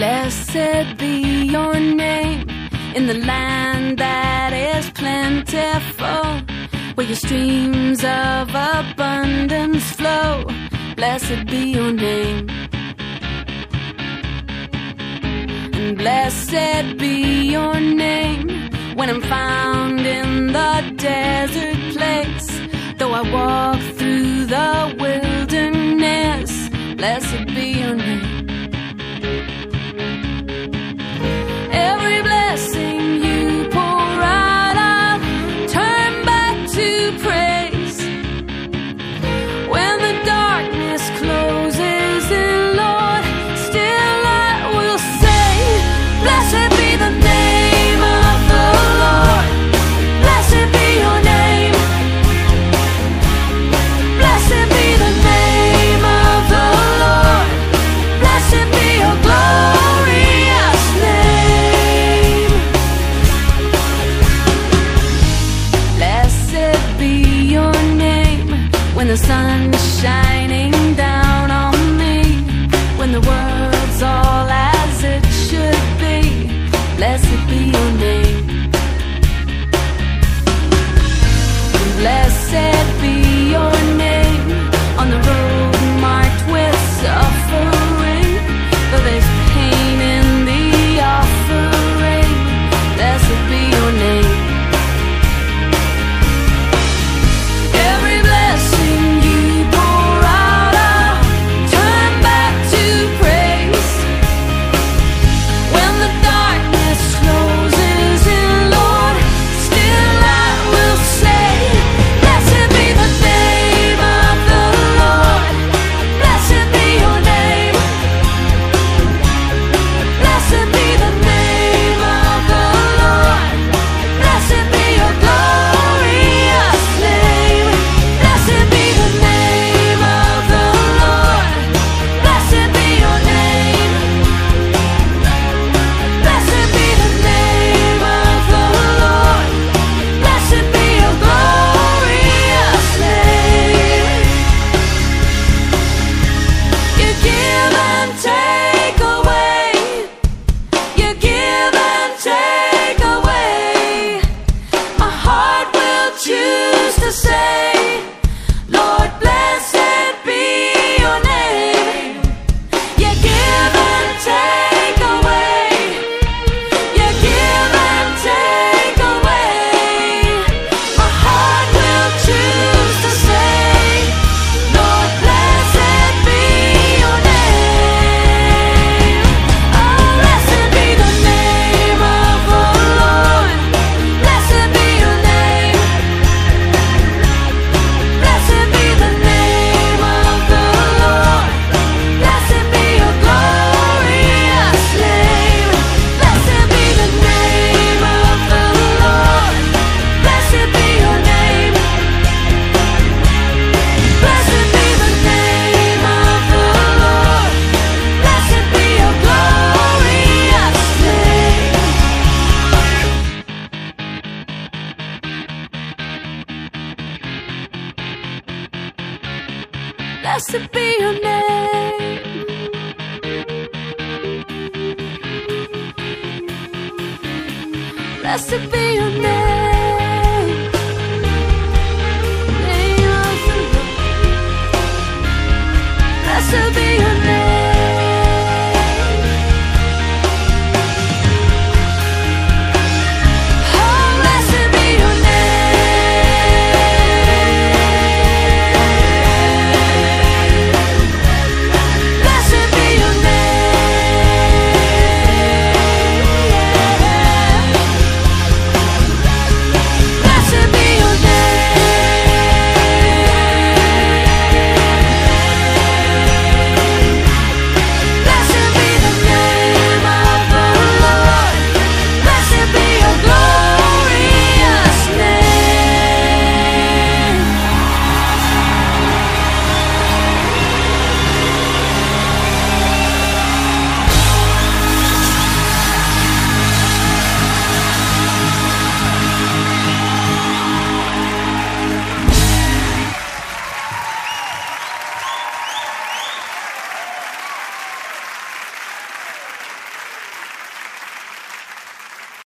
Blessed be your name in the land that is plentiful, where your streams of abundance flow. Blessed be your name. And blessed be your name when I'm found in the desert place. Though I walk through the wilderness, blessed be your name. Every blessing you pour out, I'll turn back to praise. When the darkness closes in, Lord, still I will say, blessed be the name of the Lord. Blessed be your name. Blessed be the name of the Lord. Blessed be your glorious name. Blessed be your name when the sun's shining down on me, when the world's all as it should be. Blessed be your name. Blessed be your name on the road marked with suffering, though there's pain in the offering. Blessed be your name. Every blessing you pour out, I'll turn back to praise. When the darkness closes in, Lord, still I will say, blessed be the name of the Lord. Blessed be your name. Blessed be the name of the Lord. Blessed be your glorious name. Blessed be the name of the Lord. Blessed be your name. Blessed be the name of the Lord. Blessed be your glorious name. You give and take away. You give and take away. My heart will choose to say, Lord, blessed be your name. You give and take away. You give and take away. My heart will choose to say, Lord, blessed be your name. Oh, blessed be the name of the Lord. Blessed be your name. Blessed be the name of the Lord. Blessed be your glorious name. Blessed be the name of the Lord. Blessed be your name. Blessed be the name of the Lord. Blessed be your glorious name. Blessed be your name. Blessed be your name.